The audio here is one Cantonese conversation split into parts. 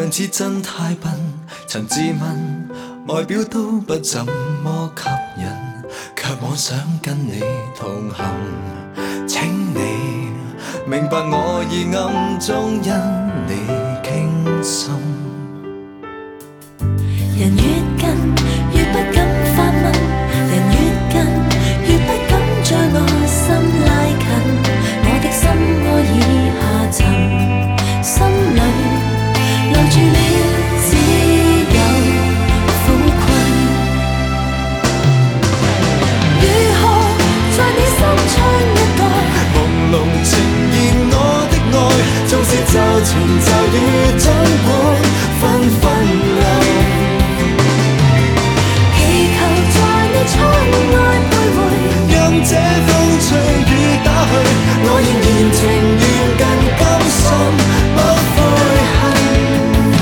樣子真太笨，曾自問外表都不怎麼吸引，卻妄想跟你同行。請你明白我已暗中因你傾心。 人越近越不敢發問，人越近越不敢將我心拉近。我的心窩已下沉，心裏留住你只有苦困。如何在你心窗一角朦朧呈現我的愛，縱是就情就雨總會紛紛流。窗外徘徊，任這風吹雨打去，我仍然情願更甘心不悔恨。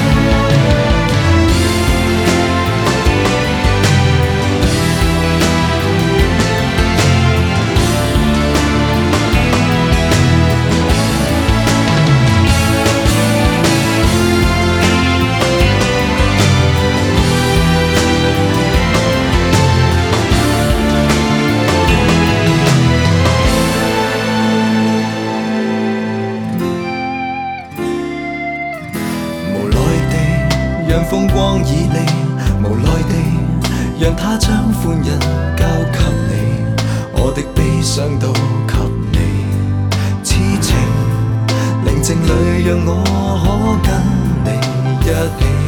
讓風光已離，無奈地讓它將歡欣交給你，我的悲傷都給你。痴情寧靜裏讓我可跟你一起。